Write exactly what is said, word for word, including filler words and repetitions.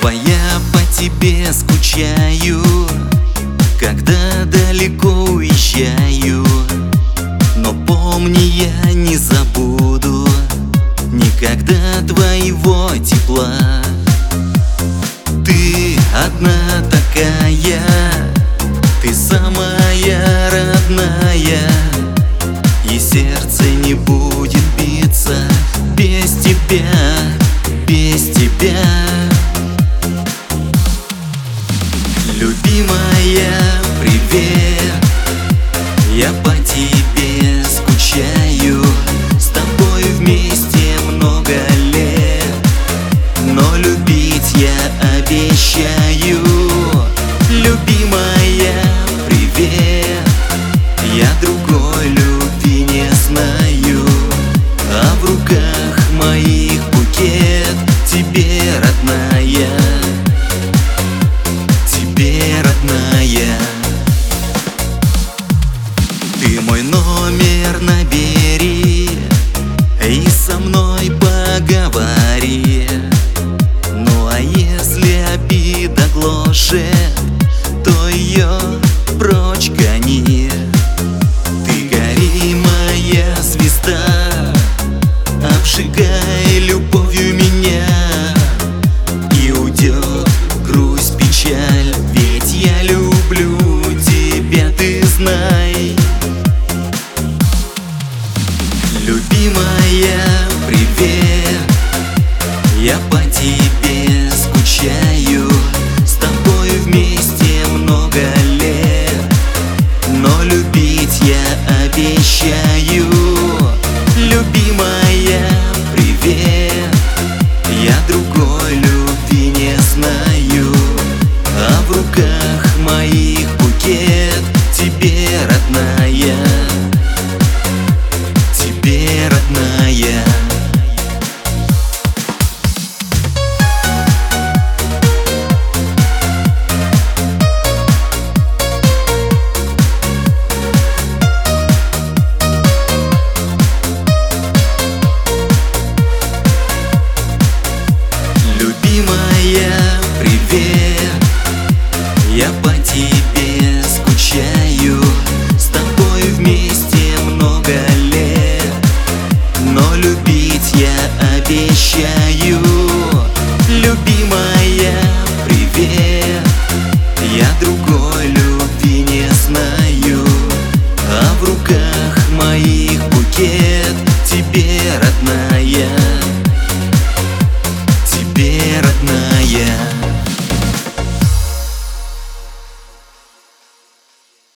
Снова я по тебе скучаю, когда далеко уезжаю. Но помни, я не забуду никогда твоего тепла. Ты одна такая, ты самая родная, и сердце не будет биться без тебя, без тебя. Любимая, привет, я по тебе скучаю. С тобой вместе много лет, но любить я обещаю. Любимая, привет, я другой любви не знаю, а в руках моих букет тебе, родная, тебе, родная. Ты мой номер набери и со мной поговори. Ну а если обида гложет, то ее прочь гони. Ты гори, моя звезда, обжигай любовью меня, и уйдет грусть, печаль, ведь я люблю тебя, ты знай. Любимая, привет, я по тебе скучаю. С тобой вместе много лет, но любить я обещаю. Любимая, привет, я другой любви не знаю, а в руках моих букет тебе, родная, тебе, родная. Любимая, привет, я по тебе скучаю. С тобой вместе много лет, но любить я обещаю. Любимая, привет, я другой любви не знаю, а в руках моих букет тебе, родная, тебе, родная.